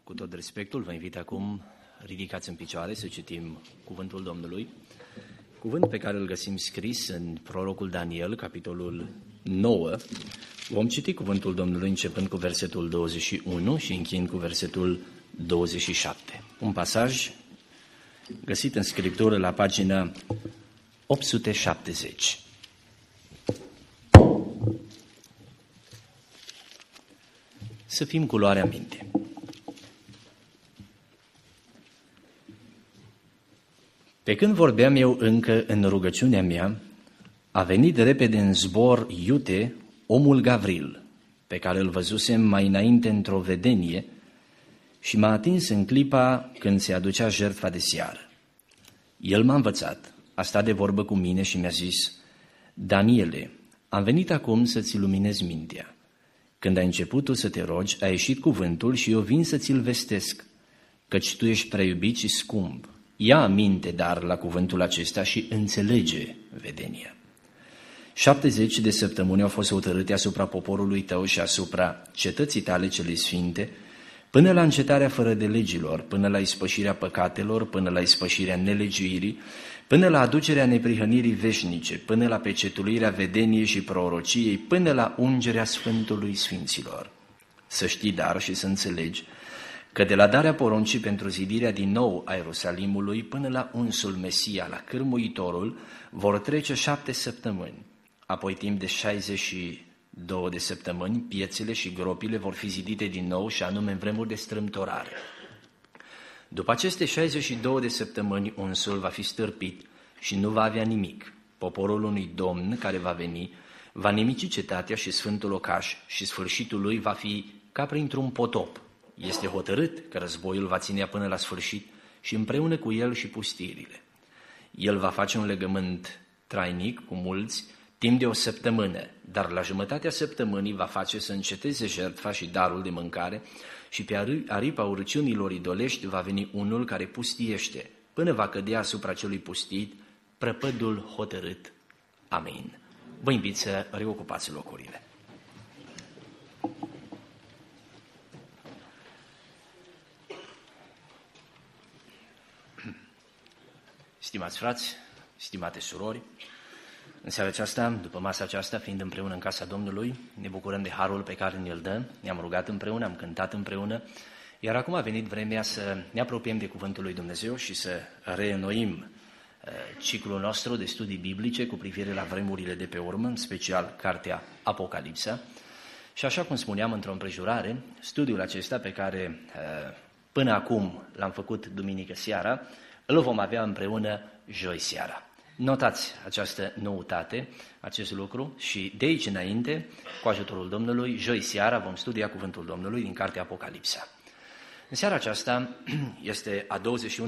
Cu tot respectul, vă invit acum, ridicați în picioare să citim cuvântul Domnului. Cuvânt pe care îl găsim scris în prorocul Daniel, capitolul 9. Vom citi cuvântul Domnului începând cu versetul 21 și încheind cu versetul 27. Un pasaj găsit în Scriptură la pagina 870. Să fim cu luarea minte. Pe când vorbeam eu încă în rugăciunea mea, a venit repede în zbor iute omul Gavril, pe care îl văzusem mai înainte într-o vedenie, și m-a atins în clipa când se aducea jertfa de seară. El m-a învățat, a stat de vorbă cu mine și mi-a zis: Daniele, am venit acum să-ți luminez mintea. Când ai început tu să te rogi, a ieșit cuvântul și eu vin să ți-l vestesc, căci tu ești preiubit și scump. Ia aminte, dar, la cuvântul acesta și înțelege vedenia. 70 de săptămâni au fost hotărâte asupra poporului tău și asupra cetății tale cele sfinte, până la încetarea fără de legilor, până la ispășirea păcatelor, până la ispășirea nelegiuirii, până la aducerea neprihănirii veșnice, până la pecetuirea vedeniei și prorociei, până la ungerea Sfântului Sfinților. Să știi, dar, și să înțelegi că de la darea poruncii pentru zidirea din nou a Ierusalimului până la unsul Mesia, la cârmuitorul, vor trece 7 săptămâni. Apoi, timp de 62 de săptămâni, piețele și gropile vor fi zidite din nou, și anume în vremuri de strâmtorare. După aceste 62 de săptămâni, unsul va fi stârpit și nu va avea nimic. Poporul unui domn care va veni va nimici cetatea și sfântul locaș și sfârșitul lui va fi ca printr-un potop. Este hotărât că războiul va ținea până la sfârșit și împreună cu el și pustirile. El va face un legământ trainic cu mulți timp de 1 săptămână, dar la jumătatea săptămânii va face să înceteze jertfa și darul de mâncare și pe aripa urăciunilor idolești va veni unul care pustiește, până va cădea asupra celui pustit prăpădul hotărât. Amin. Vă invit să reocupați locurile. Stimați frați, stimate surori, în seara aceasta, după masa aceasta, fiind împreună în casa Domnului, ne bucurăm de harul pe care ne-l dă, ne-am rugat împreună, am cântat împreună, iar acum a venit vremea să ne apropiem de Cuvântul lui Dumnezeu și să reînnoim ciclul nostru de studii biblice cu privire la vremurile de pe urmă, în special cartea Apocalipsa. Și așa cum spuneam într-o împrejurare, studiul acesta pe care până acum l-am făcut duminică seara, îl vom avea împreună joi seara. Notați această noutate, acest lucru, și de aici înainte, cu ajutorul Domnului, joi seara vom studia Cuvântul Domnului din cartea Apocalipsa. În seara aceasta este a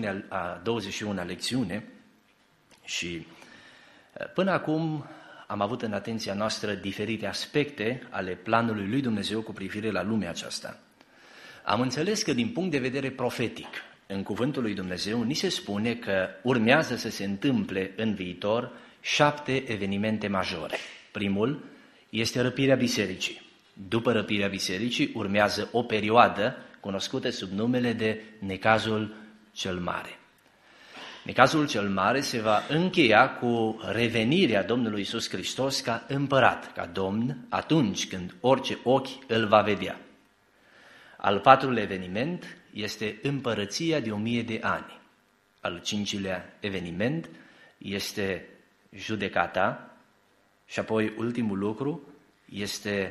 21-a lecțiune și până acum am avut în atenția noastră diferite aspecte ale planului lui Dumnezeu cu privire la lumea aceasta. Am înțeles că din punct de vedere profetic, în cuvântul lui Dumnezeu, ni se spune că urmează să se întâmple în viitor 7 evenimente majore. Primul este răpirea bisericii. După răpirea bisericii urmează o perioadă cunoscută sub numele de Necazul cel Mare. Necazul cel Mare se va încheia cu revenirea Domnului Iisus Hristos ca împărat, ca Domn, atunci când orice ochi îl va vedea. Al 4-lea eveniment este împărăția de 1000 de ani. Al 5-lea eveniment este judecata și apoi ultimul lucru este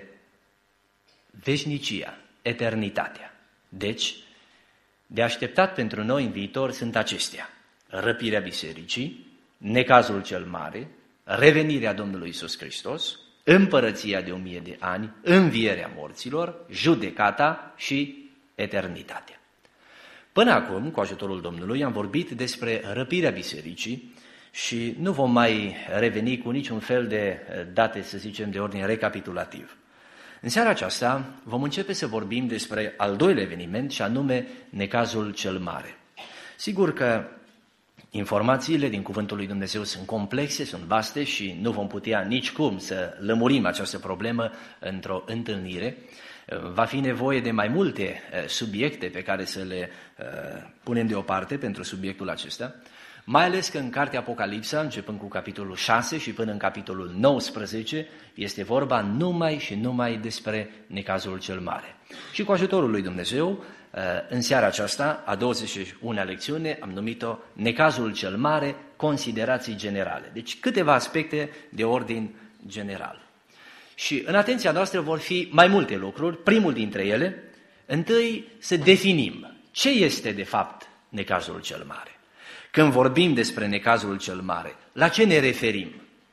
veșnicia, eternitatea. Deci, de așteptat pentru noi în viitor sunt acestea: răpirea bisericii, necazul cel mare, revenirea Domnului Iisus Hristos, împărăția de 1000 de ani, învierea morților, judecata și eternitatea. Până acum, cu ajutorul Domnului, am vorbit despre răpirea bisericii și nu vom mai reveni cu niciun fel de date, să zicem, de ordine recapitulativ. În seara aceasta vom începe să vorbim despre al 2-lea eveniment, și anume Necazul cel Mare. Sigur că informațiile din Cuvântul lui Dumnezeu sunt complexe, sunt vaste și nu vom putea nicicum să lămurim această problemă într-o întâlnire, Va fi nevoie de mai multe subiecte pe care să le punem deoparte pentru subiectul acesta, mai ales că în cartea Apocalipsa, începând cu capitolul 6 și până în capitolul 19, este vorba numai și numai despre necazul cel mare. Și cu ajutorul lui Dumnezeu, în seara aceasta, a 21-a lecțiune, am numit-o Necazul cel mare, considerații generale. Deci câteva aspecte de ordin general. Și în atenția noastră vor fi mai multe lucruri. Primul dintre ele, întâi să definim ce este de fapt necazul cel mare. Când vorbim despre necazul cel mare, la ce ne referim?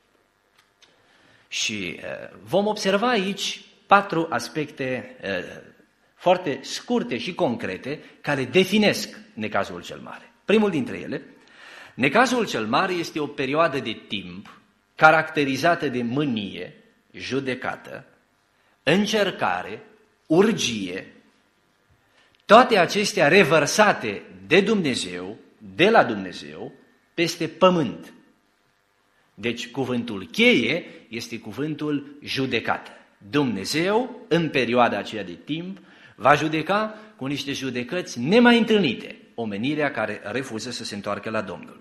Și vom observa aici 4 aspecte foarte scurte și concrete care definesc necazul cel mare. Primul dintre ele, necazul cel mare este o perioadă de timp caracterizată de mânie, judecată, încercare, urgie, toate acestea revărsate de Dumnezeu, de la Dumnezeu, peste pământ. Deci cuvântul cheie este cuvântul judecată. Dumnezeu, în perioada aceea de timp, va judeca cu niște judecăți nemai întâlnite omenirea care refuză să se întoarcă la Domnul.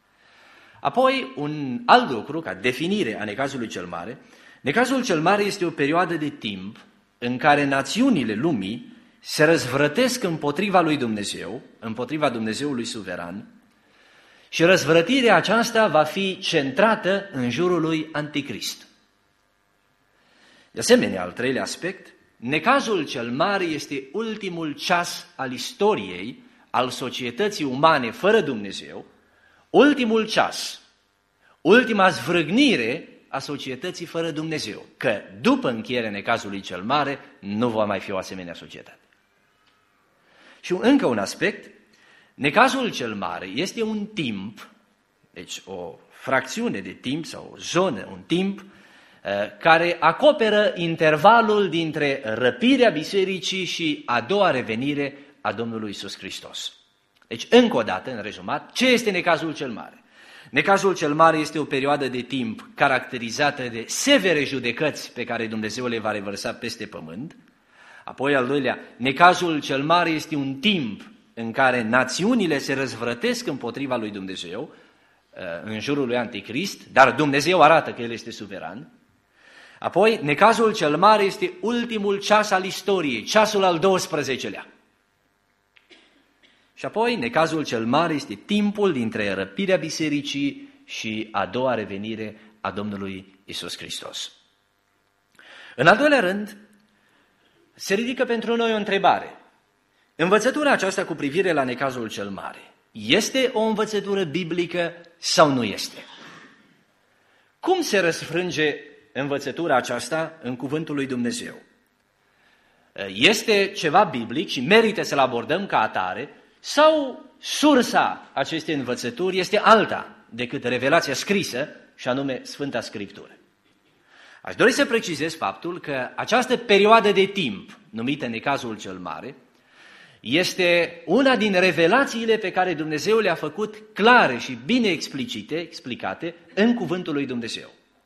Apoi, un alt lucru, ca definire a necazului cel mare, necazul cel mare este o perioadă de timp în care națiunile lumii se răzvrătesc împotriva lui Dumnezeu, împotriva Dumnezeului suveran, și răzvrătirea aceasta va fi centrată în jurul lui Anticrist. De asemenea, al treilea aspect, necazul cel mare este ultimul ceas al istoriei, al societății umane fără Dumnezeu, ultimul ceas, ultima zvârgnire a societății fără Dumnezeu, că după încheierea necazului cel mare nu va mai fi o asemenea societate. Și încă un aspect, necazul cel mare este un timp, deci o fracțiune de timp sau o zonă, un timp, care acoperă intervalul dintre răpirea bisericii și a doua revenire a Domnului Iisus Hristos. Deci, încă o dată, în rezumat, ce este necazul cel mare? Necazul cel mare este o perioadă de timp caracterizată de severe judecăți pe care Dumnezeu le va revărsa peste pământ. Apoi, al doilea, necazul cel mare este un timp în care națiunile se răzvrătesc împotriva lui Dumnezeu, în jurul lui Anticrist, dar Dumnezeu arată că El este suveran. Apoi, necazul cel mare este ultimul ceas al istoriei, ceasul al 12-lea. Și apoi, necazul cel mare este timpul dintre răpirea bisericii și a doua revenire a Domnului Iisus Hristos. În al doilea rând, se ridică pentru noi o întrebare. Învățătura aceasta cu privire la necazul cel mare este o învățătură biblică sau nu este? Cum se răsfrânge învățătura aceasta în cuvântul lui Dumnezeu? Este ceva biblic și merită să-l abordăm ca atare sau sursa acestei învățături este alta decât revelația scrisă și anume Sfânta Scriptură? Aș dori să precizez faptul că această perioadă de timp numită necazul cel mare este una din revelațiile pe care Dumnezeu le-a făcut clare și bine explicate în cuvântul lui Dumnezeu.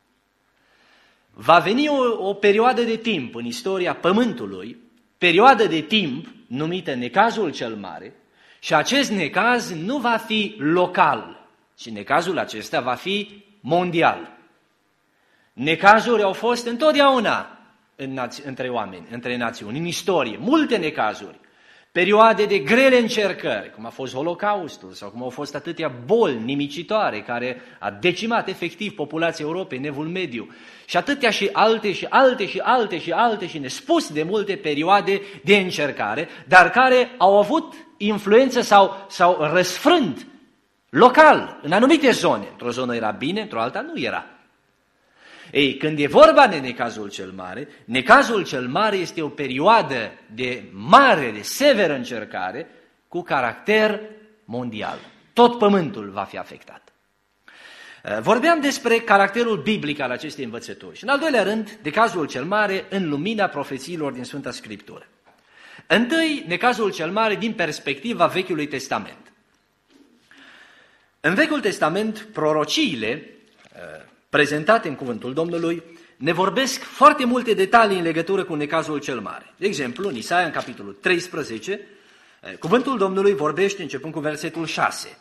Va veni o perioadă de timp în istoria Pământului, perioadă de timp numită necazul cel mare, și acest necaz nu va fi local, ci necazul acesta va fi mondial. Necazuri au fost întotdeauna între oameni, între națiuni, în istorie, multe necazuri. Perioade de grele încercări, cum a fost Holocaustul sau cum au fost atâtea boli nimicitoare care a decimat efectiv populația Europei, Evul Mediu, și atâtea și alte și alte și alte și alte și nespus de multe perioade de încercare, dar care au avut influență sau răsfrânt local, în anumite zone. Într-o zonă era bine, într-o alta nu era. Ei, când e vorba de necazul cel mare este o perioadă de mare, de severă încercare cu caracter mondial. Tot pământul va fi afectat. Vorbeam despre caracterul biblic al acestei învățături și, în al doilea rând, necazul cel mare în lumina profețiilor din Sfânta Scriptură. Întâi, necazul cel mare din perspectiva Vechiului Testament. În Vechiul Testament, prorociile prezentate în cuvântul Domnului ne vorbesc foarte multe detalii în legătură cu necazul cel mare. De exemplu, în Isaia, în capitolul 13, cuvântul Domnului vorbește începând cu versetul 6.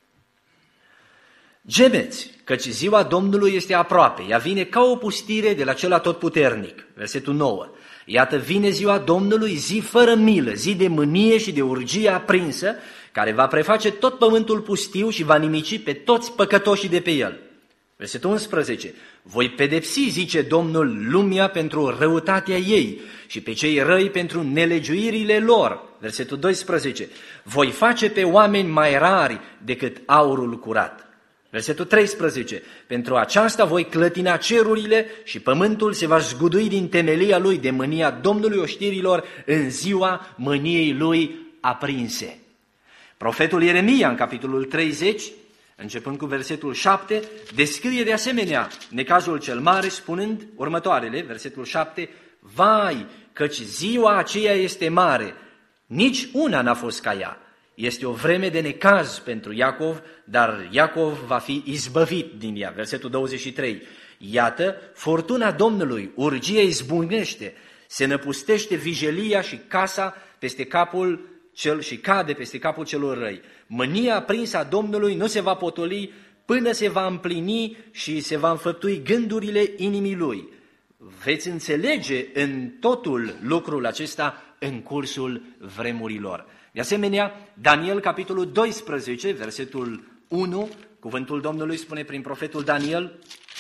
Gemeți, căci ziua Domnului este aproape, ea vine ca o pustire de la cel atotputernic. Versetul 9. Iată vine ziua Domnului, zi fără milă, zi de mânie și de urgie aprinsă, care va preface tot pământul pustiu și va nimici pe toți păcătoșii de pe el. Versetul 11. Voi pedepsi, zice Domnul, lumea pentru răutatea ei și pe cei răi pentru nelegiuirile lor. Versetul 12. Voi face pe oameni mai rari decât aurul curat. Versetul 13. Pentru aceasta voi clătina cerurile și pământul se va zgudui din temelia lui de mânia Domnului oștirilor în ziua mâniei lui aprinse. Profetul Ieremia, în capitolul 30, începând cu versetul 7, descrie de asemenea necazul cel mare, spunând următoarele, versetul 7, vai, căci ziua aceea este mare, nici una n-a fost ca ea. Este o vreme de necaz pentru Iacov, dar Iacov va fi izbăvit din ea. Versetul 23, iată, furtuna Domnului, urgia izbucnește, se năpustește vijelia și casa peste capul și cade peste capul celor răi. Mânia aprinsă a Domnului nu se va potoli până se va împlini și se va înfăptui gândurile inimii lui. Veți înțelege în totul lucrul acesta în cursul vremurilor. De asemenea, Daniel, capitolul 12, versetul 1, cuvântul Domnului spune prin profetul Daniel,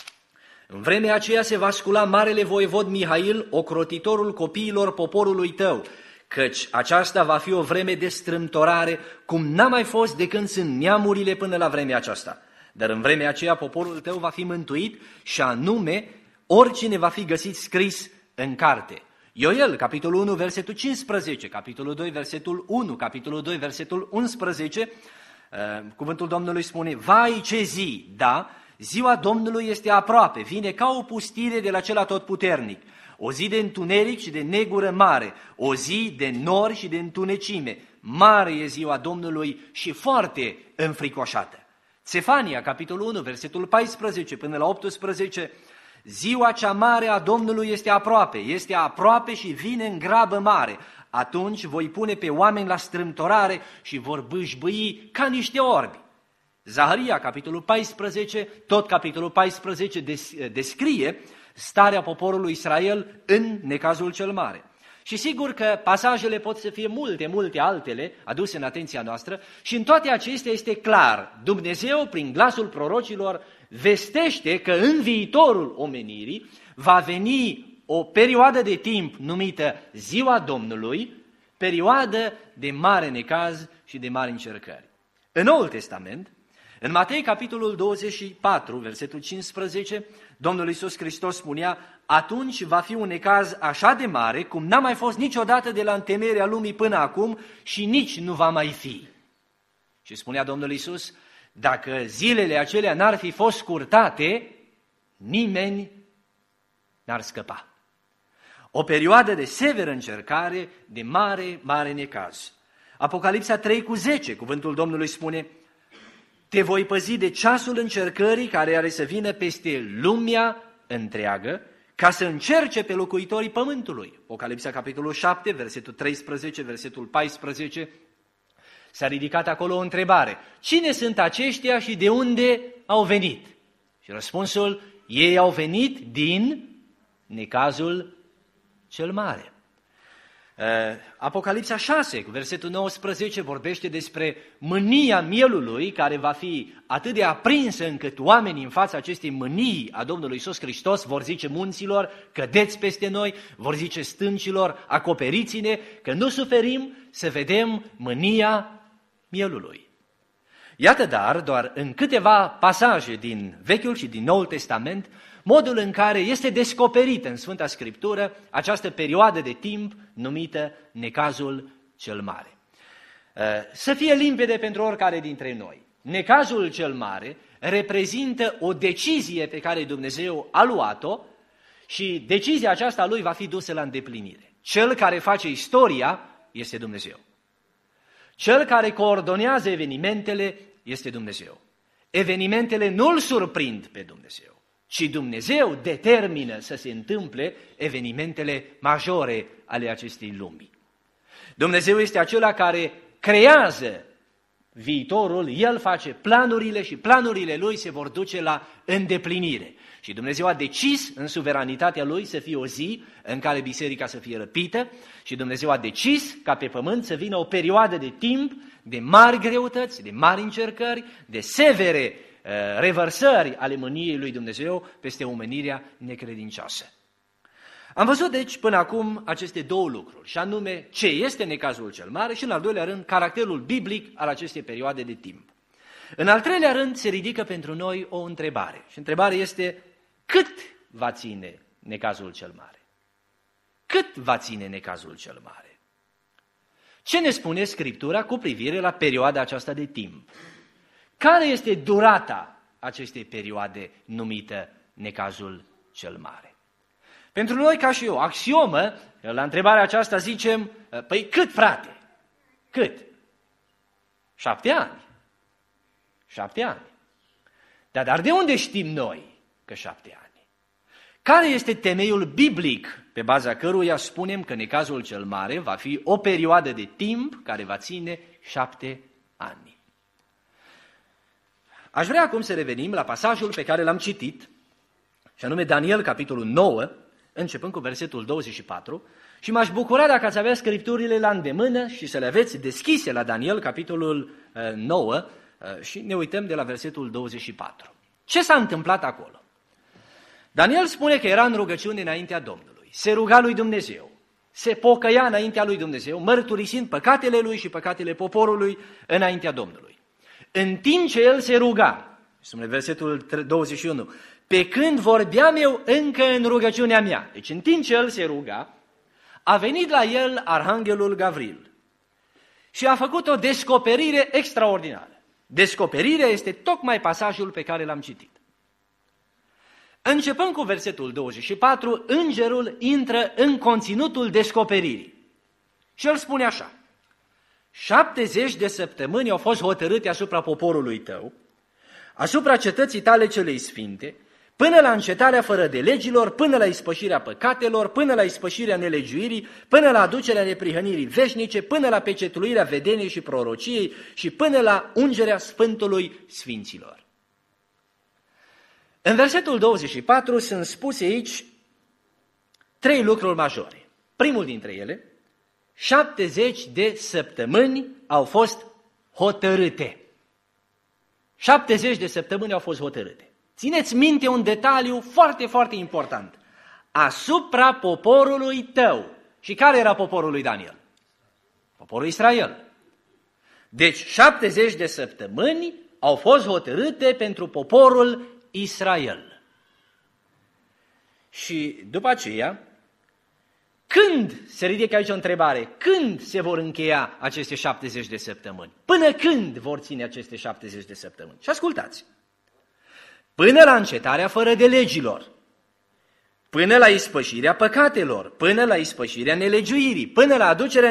în vremea aceea se va scula marele voievod Mihail, ocrotitorul copiilor poporului tău, căci aceasta va fi o vreme de strâmtorare, cum n-a mai fost de când sunt neamurile până la vremea aceasta. Dar în vremea aceea poporul tău va fi mântuit și anume oricine va fi găsit scris în carte. Ioel, capitolul 1, versetul 15, capitolul 2, versetul 1, capitolul 2, versetul 11, cuvântul Domnului spune, vai ce zi, da, ziua Domnului este aproape, vine ca o pustire de la cel atotputernic, o zi de întuneric și de negură mare, o zi de nori și de întunecime, mare e ziua Domnului și foarte înfricoșată. Sefania, capitolul 1, versetul 14 până la 18, ziua cea mare a Domnului este aproape și vine în grabă mare. Atunci voi pune pe oameni la strâmtorare și vor bâșbâi ca niște orbi. Zaharia, capitolul 14, tot capitolul 14 descrie starea poporului Israel în necazul cel mare. Și sigur că pasajele pot să fie multe altele aduse în atenția noastră și în toate acestea este clar, Dumnezeu prin glasul prorocilor vestește că în viitorul omenirii va veni o perioadă de timp numită Ziua Domnului, perioadă de mare necaz și de mari încercări. În Noul Testament, în Matei, capitolul 24, versetul 15, Domnul Iisus Hristos spunea, atunci va fi un necaz așa de mare cum n-a mai fost niciodată de la întemeierea lumii până acum și nici nu va mai fi. Și spunea Domnul Iisus, dacă zilele acelea n-ar fi fost scurtate, nimeni n-ar scăpa. O perioadă de severă încercare, de mare necaz. Apocalipsa 3:10, cuvântul Domnului spune, te voi păzi de ceasul încercării care are să vină peste lumea întreagă, ca să încerce pe locuitorii pământului. Apocalipsa capitolul 7, versetul 13, versetul 14, s-a ridicat acolo o întrebare. Cine sunt aceștia și de unde au venit? Și răspunsul, ei au venit din necazul cel mare. Apocalipsa 6, versetul 19, vorbește despre mânia mielului care va fi atât de aprinsă încât oamenii în fața acestei mânii a Domnului Iisus Hristos vor zice munților, cădeți peste noi, vor zice stâncilor, acoperiți-ne, că nu suferim să vedem mânia mielului. Iată dar, doar în câteva pasaje din Vechiul și din Noul Testament, modul în care este descoperită în Sfânta Scriptură această perioadă de timp numită necazul cel mare. Să fie limpede pentru oricare dintre noi. Necazul cel mare reprezintă o decizie pe care Dumnezeu a luat-o și decizia aceasta lui va fi dusă la îndeplinire. Cel care face istoria este Dumnezeu. Cel care coordonează evenimentele este Dumnezeu. Evenimentele nu îl surprind pe Dumnezeu, ci Dumnezeu determină să se întâmple evenimentele majore ale acestei lumi. Dumnezeu este acela care creează viitorul, El face planurile și planurile Lui se vor duce la îndeplinire. Și Dumnezeu a decis în suveranitatea Lui să fie o zi în care biserica să fie răpită și Dumnezeu a decis ca pe pământ să vină o perioadă de timp de mari greutăți, de mari încercări, de severe revărsări ale mâniei lui Dumnezeu peste omenirea necredincioasă. Am văzut deci până acum aceste două lucruri, și anume ce este necazul cel mare și în al doilea rând caracterul biblic al acestei perioade de timp. În al treilea rând se ridică pentru noi o întrebare și întrebarea este: cât va ține necazul cel mare? Cât va ține necazul cel mare? Ce ne spune Scriptura cu privire la perioada aceasta de timp? Care este durata acestei perioade numită necazul cel mare? Pentru noi, ca și eu, axiomă, la întrebarea aceasta zicem, păi cât, frate? Cât? 7 ani. 7 ani. Dar de unde știm noi că 7 ani? Care este temeiul biblic pe baza căruia spunem că necazul cel mare va fi o perioadă de timp care va ține 7 ani? Aș vrea acum să revenim la pasajul pe care l-am citit, și anume Daniel, capitolul 9, începând cu versetul 24, și m-aș bucura dacă ați avea Scripturile la îndemână și să le aveți deschise la Daniel, capitolul 9, și ne uităm de la versetul 24. Ce s-a întâmplat acolo? Daniel spune că era în rugăciune înaintea Domnului, se ruga lui Dumnezeu, se pocăia înaintea lui Dumnezeu, mărturisind păcatele lui și păcatele poporului înaintea Domnului. În timp ce el se ruga, spune versetul 21, pe când vorbeam eu încă în rugăciunea mea, deci în timp ce el se ruga, a venit la el arhanghelul Gavril și a făcut o descoperire extraordinară. Descoperirea este tocmai pasajul pe care l-am citit. Începând cu versetul 24, îngerul intră în conținutul descoperirii. Și el spune așa: 70 de săptămâni au fost hotărâte asupra poporului tău, asupra cetății tale celei sfinte, până la încetarea fără de legilor, până la ispășirea păcatelor, până la ispășirea nelegiuirii, până la aducerea neprihănirii veșnice, până la pecetluirea vedeniei și prorociei și până la ungerea Sfântului Sfinților. În versetul 24 sunt spuse aici 3 lucruri majore. Primul dintre ele, 70 de săptămâni au fost hotărâte. 70 de săptămâni au fost hotărâte. Țineți minte un detaliu foarte, foarte important. Asupra poporului tău. Și care era poporul lui Daniel? Poporul Israel. Deci 70 de săptămâni au fost hotărâte pentru poporul Israel. Și după aceea, când, se ridică aici o întrebare, când se vor încheia aceste 70 de săptămâni? Până când vor ține aceste 70 de săptămâni? Și ascultați. Până la încetarea fără de legilor, până la ispășirea păcatelor, până la ispășirea nelegiuirii, până la aducerea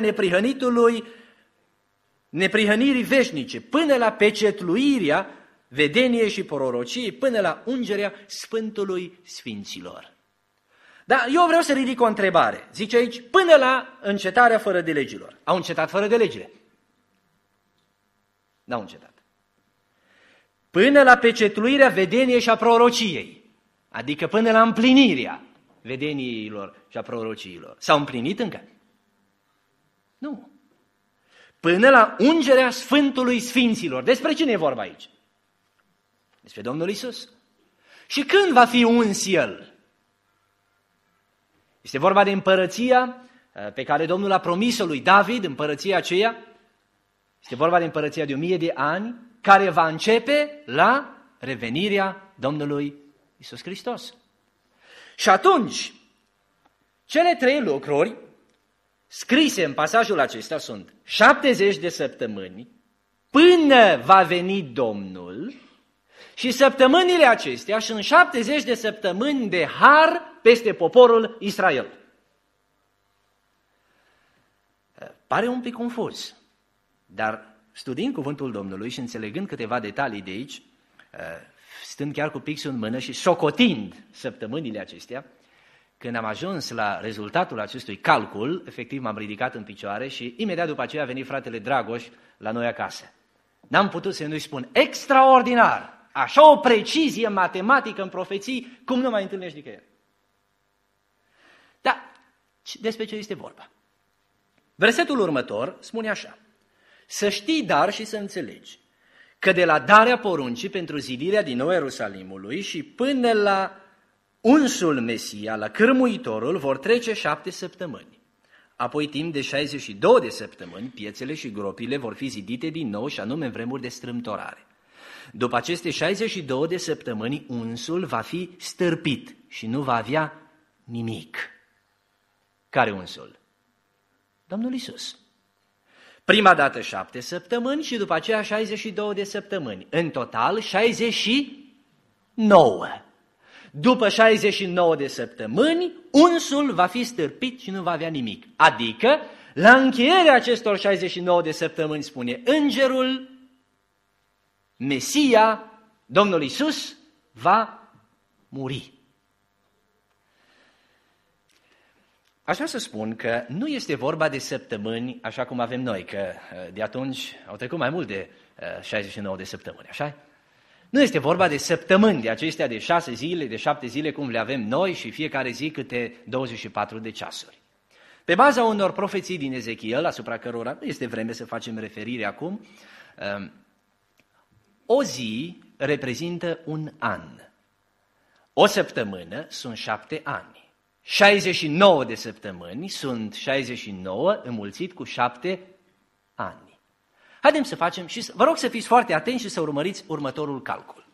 neprihănirii veșnice, până la pecetluirea vedeniei și prorociei, până la ungerea Sfântului Sfinților. Dar eu vreau să ridic o întrebare. Zice aici, până la încetarea fără de legilor. Au încetat fără de legile? N-au încetat. Până la pecetluirea vedeniei și a prorociei, adică până la împlinirea vedeniilor și a prorociilor. S-au împlinit încă? Nu. Până la ungerea Sfântului Sfinților. Despre cine e vorba aici? Despre Domnul Iisus. Și când va fi uns El? Este vorba de împărăția pe care Domnul a promis-o lui David, împărăția aceea. Este vorba de împărăția de 1000 de ani, care va începe la revenirea Domnului Iisus Hristos. Și atunci, cele 3 lucruri scrise în pasajul acesta sunt 70 de săptămâni până va veni Domnul și săptămânile acestea sunt 70 de săptămâni de har peste poporul Israel. Pare un pic confuz, dar studiind cuvântul Domnului și înțelegând câteva detalii de aici, stând chiar cu pixul în mână și socotind săptămânile acestea, când am ajuns la rezultatul acestui calcul, efectiv m-am ridicat în picioare și imediat după aceea a venit fratele Dragoș la noi acasă. N-am putut să nu-i spun, extraordinar! Așa o precizie matematică în profeții, cum nu mai întâlnești nicăieri. Da, despre ce este vorba? Versetul următor spune așa: să știi, dar, și să înțelegi că de la darea poruncii pentru zidirea din nou Ierusalimului și până la unsul Mesia, la cârmuitorul, vor trece 7 săptămâni. Apoi, timp de 62 de săptămâni, piețele și gropile vor fi zidite din nou, și anume în vremuri de strâmtorare. După aceste 62 de săptămâni, unsul va fi stârpit și nu va avea nimic. Care unsul? Domnul Iisus. Prima dată 7 săptămâni și după aceea 62 de săptămâni. În total 69. După 69 de săptămâni, unsul va fi stârpit și nu va avea nimic. Adică, la încheierea acestor 69 de săptămâni, spune îngerul, Mesia, Domnul Iisus, va muri. Aș vrea să spun că nu este vorba de săptămâni așa cum avem noi, că de atunci au trecut mai mult de 69 de săptămâni, așa? Nu este vorba de săptămâni, de acestea de 6 zile, de 7 zile, cum le avem noi, și fiecare zi câte 24 de ceasuri. Pe baza unor profeții din Ezechiel, asupra cărora nu este vreme să facem referire acum, o zi reprezintă un an. O săptămână sunt 7 ani. 69 de săptămâni sunt 69 înmulțit cu 7 ani. Haideți să facem și vă rog să fiți foarte atenți și să urmăriți următorul calcul.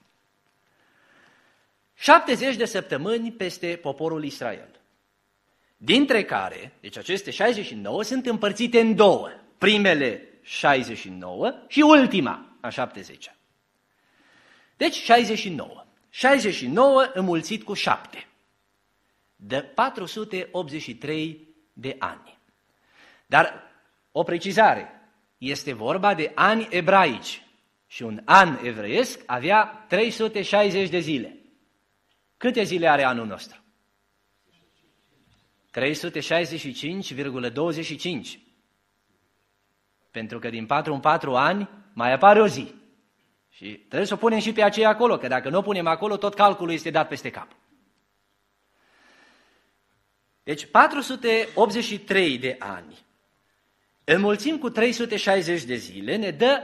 70 de săptămâni peste poporul Israel, dintre care, deci aceste 69 sunt împărțite în două. Primele 69 și ultima, a 70-a. Deci 69. 69 înmulțit cu 7. De 483 de ani. Dar o precizare, este vorba de ani ebraici și un an evreiesc avea 360 de zile. Câte zile are anul nostru? 365,25. Pentru că din 4 în 4 ani mai apare o zi. Și trebuie să o punem și pe aceea acolo, că dacă nu o punem acolo, tot calculul este dat peste cap. Deci 483 de ani înmulțim cu 360 de zile, ne dă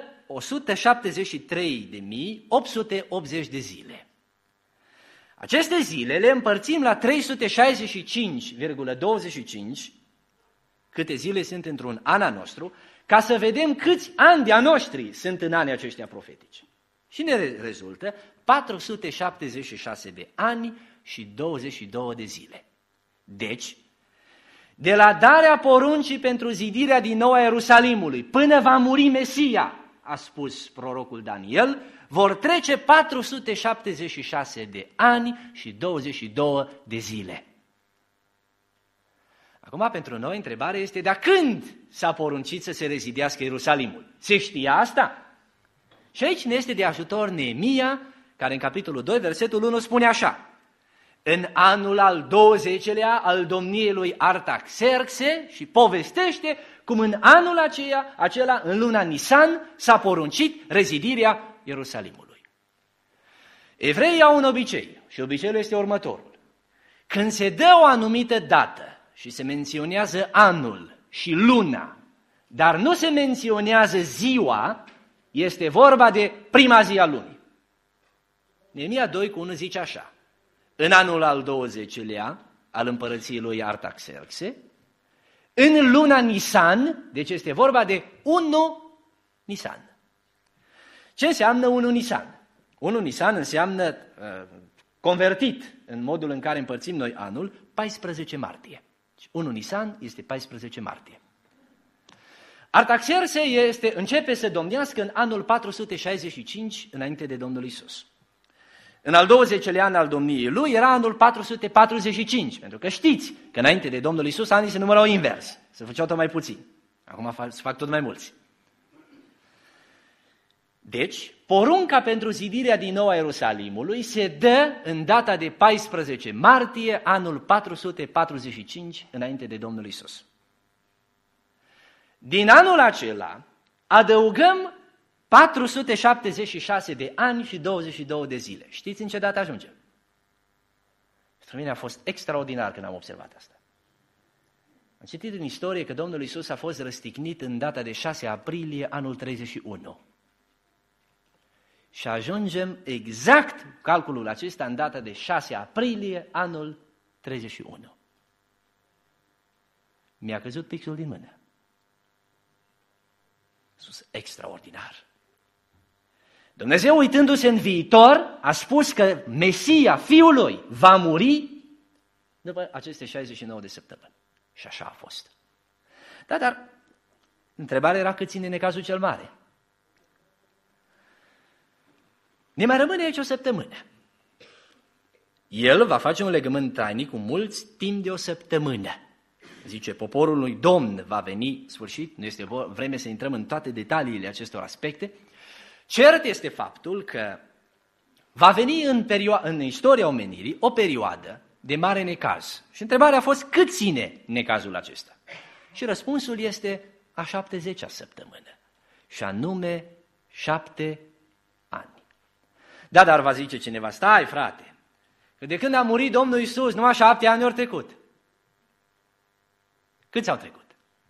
173.880 de zile. Aceste zile le împărțim la 365,25, câte zile sunt într-un an al nostru, ca să vedem câți ani de-a noștri sunt în anii aceștia profetici. Și ne rezultă 476 de ani și 22 de zile. Deci, de la darea poruncii pentru zidirea din nou a Ierusalimului până va muri Mesia, a spus prorocul Daniel, vor trece 476 de ani și 22 de zile. Acum, pentru noi, întrebarea este, dar când s-a poruncit să se rezidească Ierusalimul? Se știa asta? Și aici ne este de ajutor Neemia, care în capitolul 2, versetul 1, spune așa: în anul al 20-lea al domniei lui Artaxerxe, și povestește cum în anul acela, în luna Nisan, s-a poruncit rezidirea Ierusalimului. Evreii au un obicei și obiceiul este următorul. Când se dă o anumită dată și se menționează anul și luna, dar nu se menționează ziua, este vorba de prima zi a lunii. Neemia 2:1 zice așa: în anul al 20-lea al împărăției lui Artaxerxe, în luna Nisan, deci este vorba de 1 Nisan. Ce înseamnă 1 Nisan? 1 Nisan înseamnă, convertit în modul în care împărțim noi anul, 14 martie. 1 Nisan este 14 martie. Artaxerxe începe să domnească în anul 465 înainte de Domnul Iisus. În al 20-lea an al domniei lui era anul 445, pentru că știți că înainte de Domnul Iisus anii se numărau invers, se făceau tot mai puțini. Acum se fac tot mai mulți. Deci, porunca pentru zidirea din nou a Ierusalimului se dă în data de 14 martie, anul 445, înainte de Domnul Iisus. Din anul acela adăugăm 476 de ani și 22 de zile. Știți în ce dată ajungem? Pentru mine a fost extraordinar când am observat asta. Am citit în istorie că Domnul Iisus a fost răstignit în data de 6 aprilie anul 31. Și ajungem exact calculul acesta în data de 6 aprilie anul 31. Mi-a căzut pixul din mână. Sus, extraordinar. Dumnezeu, uitându-se în viitor, a spus că Mesia, Fiul lui, va muri după aceste 69 de săptămâni. Și așa a fost. Da, dar întrebarea era cât ține necazul cel mare. Ne mai rămâne aici o săptămână. El va face un legământ tainic cu mulți timp de o săptămână. Zice, poporul lui Domn va veni, sfârșit, nu este vreme să intrăm în toate detaliile acestor aspecte. Cert este faptul că va veni în istoria omenirii o perioadă de mare necaz. Și întrebarea a fost cât ține necazul acesta? Și răspunsul este a 70-a săptămână, și anume 7 ani. Da, dar va zice cineva, stai frate, că de când a murit Domnul Iisus, numai 7 ani au trecut. Câți au trecut?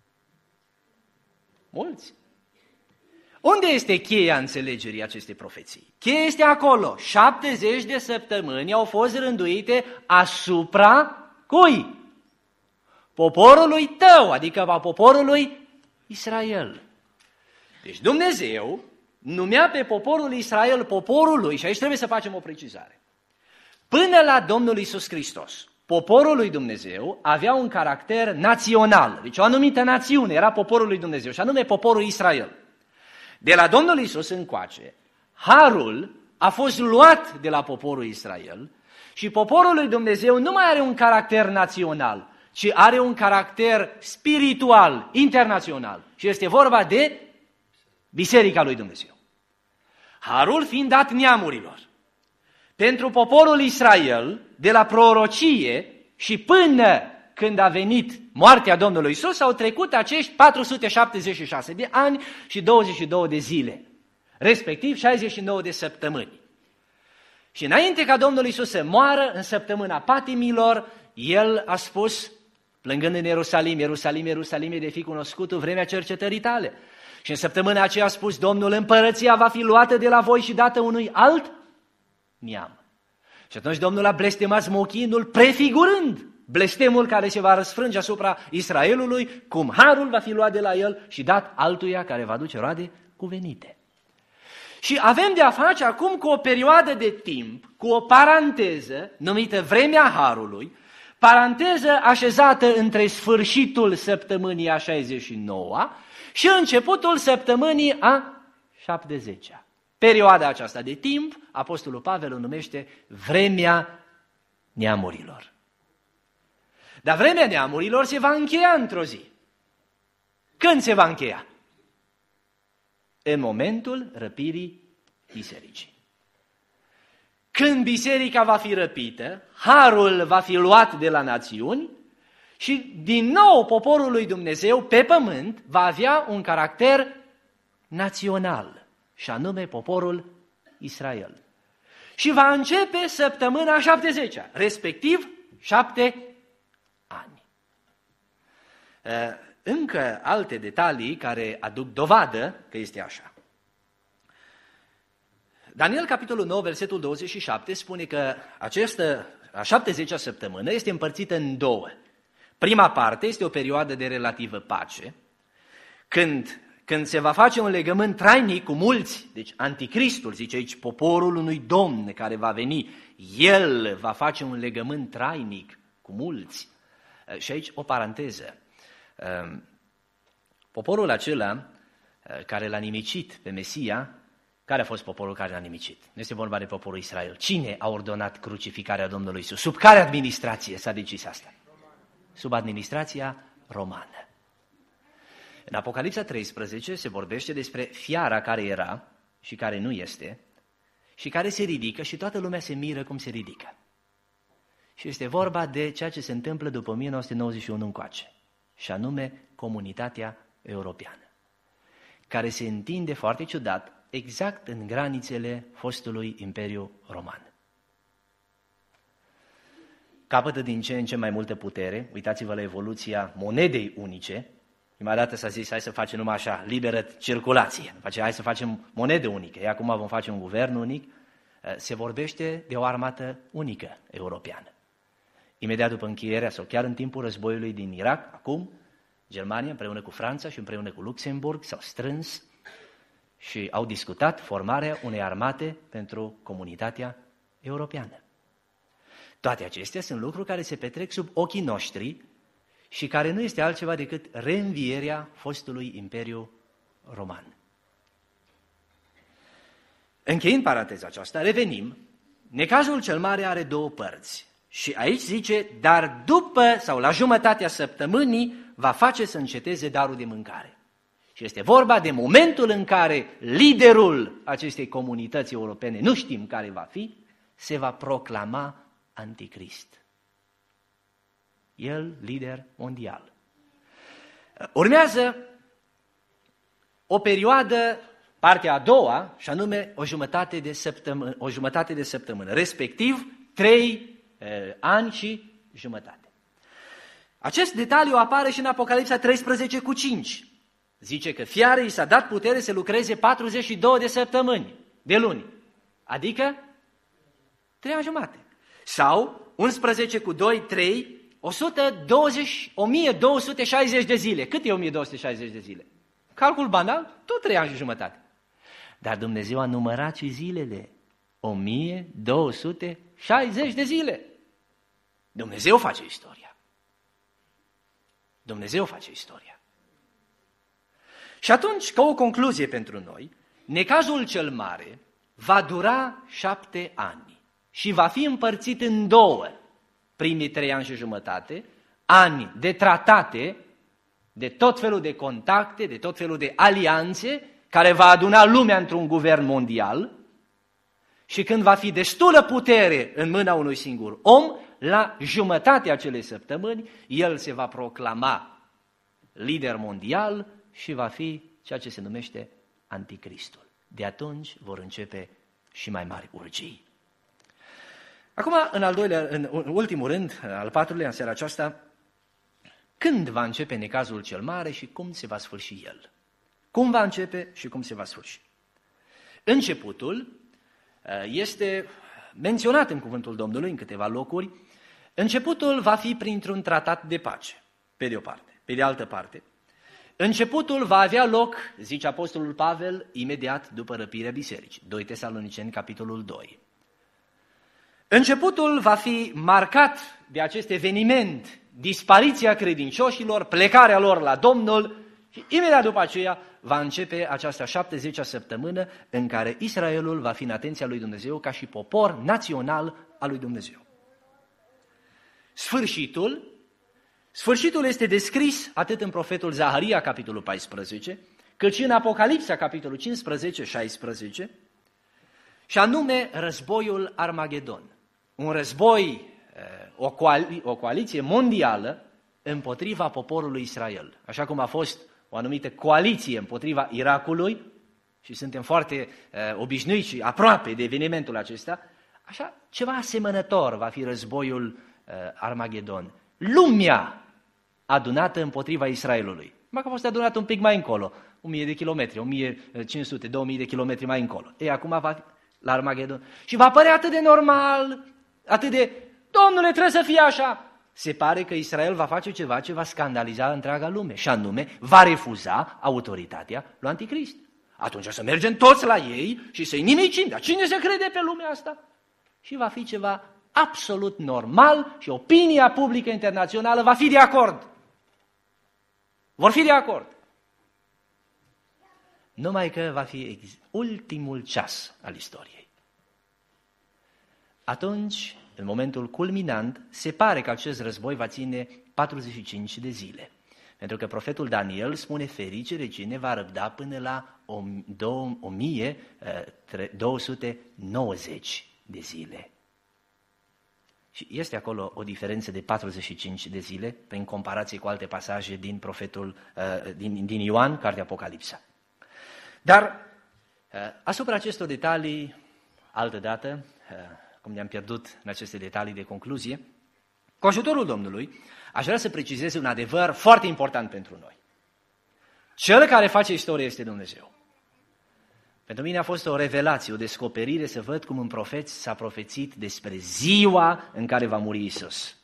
Mulți. Unde este cheia înțelegerii acestei profeții? Cheia este acolo. 70 de săptămâni au fost rânduite asupra cui? Poporului tău, adică a poporului Israel. Deci Dumnezeu numea pe poporul Israel poporul lui, și aici trebuie să facem o precizare. Până la Domnul Iisus Hristos, poporul lui Dumnezeu avea un caracter național, deci o anumită națiune era poporul lui Dumnezeu, și anume poporul Israel. De la Domnul Iisus încoace, harul a fost luat de la poporul Israel și poporul lui Dumnezeu nu mai are un caracter național, ci are un caracter spiritual, internațional. Și este vorba de Biserica lui Dumnezeu. Harul fiind dat neamurilor. Pentru poporul Israel, de la prorocie și până când a venit moartea Domnului Iisus, au trecut acești 476 de ani și 22 de zile, respectiv 69 de săptămâni. Și înainte ca Domnul Iisus să moară, în săptămâna patimilor, El a spus, plângând în Ierusalim, Ierusalim, Ierusalime, de fi cunoscutul vremea cercetării tale. Și în săptămâna aceea a spus, Domnul, împărăția va fi luată de la voi și dată unui alt neam. Și atunci Domnul a blestemat smochinul, prefigurând blestemul care se va răsfrânge asupra Israelului, cum harul va fi luat de la el și dat altuia care va duce roade cuvenite. Și avem de a face acum cu o perioadă de timp, cu o paranteză numită vremea harului, paranteză așezată între sfârșitul săptămânii a 69-a și începutul săptămânii a 70-a. Perioada aceasta de timp, Apostolul Pavel o numește vremea neamurilor. Dar vremea neamurilor se va încheia într-o zi. Când se va încheia? În momentul răpirii bisericii. Când biserica va fi răpită, harul va fi luat de la națiuni și din nou poporul lui Dumnezeu pe pământ va avea un caracter național, și anume poporul Israel. Și va începe săptămâna 70-a, respectiv 7 ani. Încă alte detalii care aduc dovadă că este așa. Daniel, capitolul 9, versetul 27, spune că această a 70-a săptămână este împărțită în două. Prima parte este o perioadă de relativă pace, când se va face un legământ trainic cu mulți, deci anticristul, zice aici, poporul unui domn care va veni, el va face un legământ trainic cu mulți. Și aici o paranteză. Poporul acela care l-a nimicit pe Mesia, care a fost poporul care l-a nimicit? Nu este vorba de poporul Israel. Cine a ordonat crucificarea Domnului Iisus? Sub care administrație s-a decis asta? Sub administrația romană. În Apocalipsa 13 se vorbește despre fiara care era și care nu este, și care se ridică și toată lumea se miră cum se ridică. Și este vorba de ceea ce se întâmplă după 1991 încoace, și anume Comunitatea Europeană, care se întinde foarte ciudat exact în granițele fostului Imperiu Roman. Capătă din ce în ce mai multă putere, uitați-vă la evoluția monedei unice. Prima dată s-a zis, hai să facem numai așa, liberă circulație, hai să facem monedă unică, iar acum vom face un guvern unic. Se vorbește de o armată unică europeană. Imediat după încheierea sau chiar în timpul războiului din Irak, acum, Germania împreună cu Franța și împreună cu Luxemburg s-au strâns și au discutat formarea unei armate pentru Comunitatea Europeană. Toate acestea sunt lucruri care se petrec sub ochii noștri și care nu este altceva decât reînvierea fostului Imperiu Roman. Încheiind paranteza aceasta, revenim. Necazul cel mare are două părți. Și aici zice, dar după sau la jumătatea săptămânii va face să înceteze darul de mâncare. Și este vorba de momentul în care liderul acestei comunități europene, nu știm care va fi, se va proclama anticrist. El, lider mondial. Urmează o perioadă, partea a doua, și anume o jumătate de săptămână, respectiv 3 ani și jumătate. Acest detaliu apare și în Apocalipsa 13:5. Zice că fiarei s-a dat putere să lucreze 42 de săptămâni, de luni, adică 3 ani jumate. Sau 11:2, 1260 de zile. Cât e 1260 de zile? Calcul banal, tot 3 ani și jumătate. Dar Dumnezeu a numărat și zilele. 1260 de zile. Dumnezeu face istoria. Dumnezeu face istoria. Și atunci, ca o concluzie pentru noi, necazul cel mare va dura 7 ani și va fi împărțit în două. Primii 3 ani și jumătate, ani de tratate, de tot felul de contacte, de tot felul de alianțe, care va aduna lumea într-un guvern mondial, și când va fi destulă putere în mâna unui singur om, la jumătatea acelei săptămâni, el se va proclama lider mondial și va fi ceea ce se numește anticristul. De atunci vor începe și mai mari urgii. Acum, în ultimul rând, al patrulea, în seara aceasta, când va începe necazul cel mare și cum se va sfârși el? Cum va începe și cum se va sfârși? Începutul este menționat în cuvântul Domnului în câteva locuri. Începutul va fi printr-un tratat de pace, pe de o parte. Pe de altă parte, începutul va avea loc, zice Apostolul Pavel, imediat după răpirea bisericii. 2 Tesaloniceni, capitolul 2. Începutul va fi marcat de acest eveniment, dispariția credincioșilor, plecarea lor la Domnul, și imediat după aceea va începe această 70-a săptămână în care Israelul va fi în atenția lui Dumnezeu ca și popor național al lui Dumnezeu. Sfârșitul este descris atât în profetul Zaharia, capitolul 14, cât și în Apocalipsa, capitolul 15-16, și anume războiul Armagedon. Un război, o coaliție mondială împotriva poporului Israel. Așa cum a fost o anumită coaliție împotriva Irakului, și suntem foarte obișnuiți și aproape de evenimentul acesta, așa ceva asemănător va fi războiul Armagedon. Lumea adunată împotriva Israelului. Numai că a fost adunată un pic mai încolo, 1000 de kilometri, 1500, 2000 de kilometri mai încolo. Acum va fi la Armagedon. Și va părea atât de normal, atât de, Domnule, trebuie să fie așa. Se pare că Israel va face ceva ce va scandaliza întreaga lume, și anume va refuza autoritatea lui Anticrist. Atunci o să mergem toți la ei și să-i nimicim. Dar cine se crede pe lumea asta? Și va fi ceva absolut normal și opinia publică internațională va fi de acord. Vor fi de acord. Numai că va fi ultimul ceas al istoriei. Atunci, în momentul culminant, se pare că acest război va ține 45 de zile. Pentru că profetul Daniel spune, fericire cine va răbda până la 1290 de zile. Și este acolo o diferență de 45 de zile, prin comparație cu alte pasaje din profetul, din Ioan, cartea Apocalipsa. Dar asupra acestor detalii, altă dată, cum ne-am pierdut în aceste detalii de concluzie, cu ajutorul Domnului, aș vrea să precizez un adevăr foarte important pentru noi. Cel care face istorie este Dumnezeu. Pentru mine a fost o revelație, o descoperire să văd cum în profeți s-a profețit despre ziua în care va muri Iisus.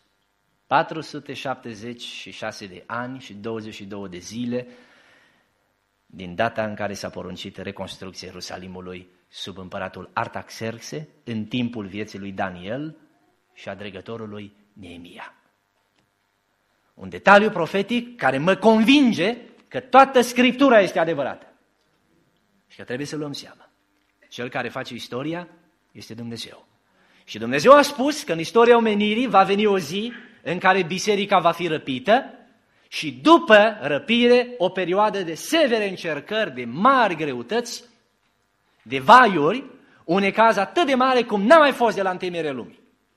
476 de ani și 22 de zile din data în care s-a poruncit reconstrucția Ierusalimului sub împăratul Artaxerxe, în timpul vieții lui Daniel și a dregătorului Neemia. Un detaliu profetic care mă convinge că toată Scriptura este adevărată și că trebuie să luăm seama. Cel care face istoria este Dumnezeu. Și Dumnezeu a spus că în istoria omenirii va veni o zi în care biserica va fi răpită și după răpire o perioadă de severe încercări, de mari greutăți, de vaiuri, un necaz atât de mare cum n-a mai fost de la întemeierea lumii.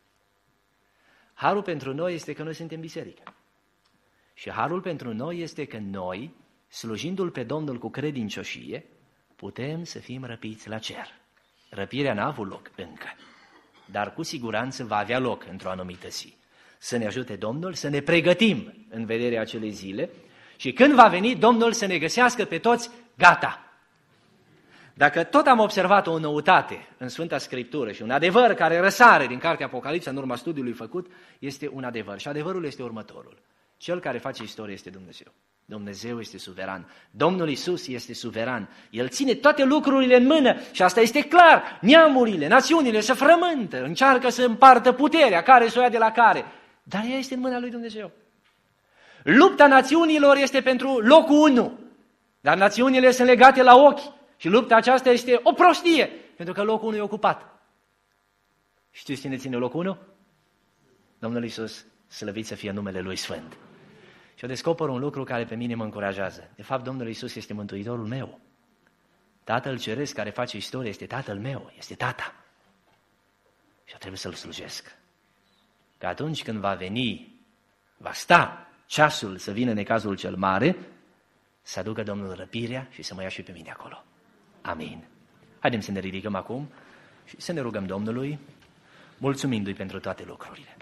Harul pentru noi este că noi suntem biserică. Și harul pentru noi este că noi, slujindu-L pe Domnul cu credincioșie, putem să fim răpiți la cer. Răpirea n-a avut loc încă, dar cu siguranță va avea loc într-o anumită zi. Să ne ajute Domnul să ne pregătim în vederea acelei zile și când va veni Domnul să ne găsească pe toți gata. Dacă tot am observat o noutate în Sfânta Scriptură și un adevăr care răsare din cartea Apocalipsa în urma studiului făcut, este un adevăr. Și adevărul este următorul. Cel care face istorie este Dumnezeu. Dumnezeu este suveran. Domnul Iisus este suveran. El ține toate lucrurile în mână și asta este clar. Neamurile, națiunile se frământă, încearcă să împartă puterea, care să o ia de la care. Dar ea este în mâna lui Dumnezeu. Lupta națiunilor este pentru locul 1, dar națiunile sunt legate la ochi și lupta aceasta este o prostie, pentru că locul 1 e ocupat. Știți cine ține locul 1? Domnul Iisus, slăvit să fie numele Lui Sfânt. Și eu descoper un lucru care pe mine mă încurajează. De fapt, Domnul Iisus este Mântuitorul meu. Tatăl Ceresc care face istorie este Tatăl meu, este Tata. Și eu trebuie să-L slujesc. Că atunci când va veni, va sta ceasul să vină necazul cel mare, să aducă Domnul răpirea și să mă ia și pe mine acolo. Amin. Haidem să ne ridicăm acum și să ne rugăm Domnului, mulțumindu-i pentru toate lucrurile.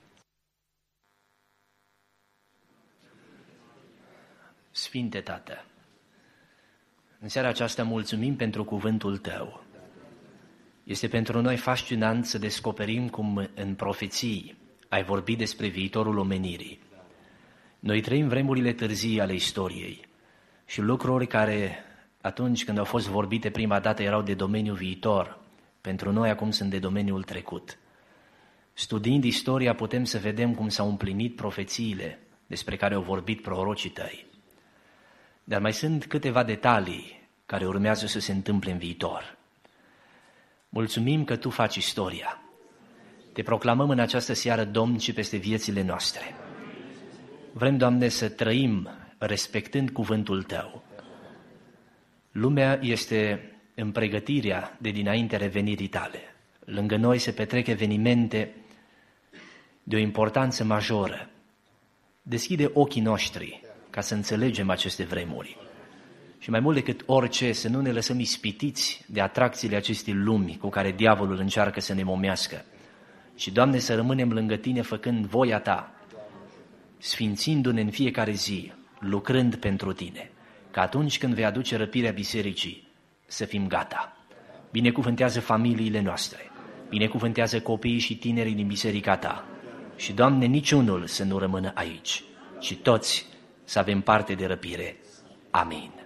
Sfinte Tată, în seara aceasta mulțumim pentru cuvântul Tău. Este pentru noi fascinant să descoperim cum în profeții ai vorbit despre viitorul omenirii. Noi trăim vremurile târzii ale istoriei și lucruri care atunci când au fost vorbite prima dată erau de domeniul viitor, pentru noi acum sunt de domeniul trecut. Studiind istoria putem să vedem cum s-au împlinit profețiile despre care au vorbit prorocii Tăi. Dar mai sunt câteva detalii care urmează să se întâmple în viitor. Mulțumim că Tu faci istoria. Te proclamăm în această seară, Domn, și peste viețile noastre. Vrem, Doamne, să trăim respectând cuvântul Tău. Lumea este în pregătirea de dinainte revenirii Tale. Lângă noi se petrec evenimente de o importanță majoră. Deschide ochii noștri ca să înțelegem aceste vremuri. Și mai mult decât orice, să nu ne lăsăm ispitiți de atracțiile acestei lumi cu care diavolul încearcă să ne momească. Și, Doamne, să rămânem lângă Tine făcând voia Ta, sfințindu-ne în fiecare zi, lucrând pentru Tine, că atunci când vei aduce răpirea bisericii, să fim gata. Binecuvântează familiile noastre, binecuvântează copiii și tinerii din biserica Ta. Și, Doamne, niciunul să nu rămână aici, ci toți să avem parte de răpire. Amin.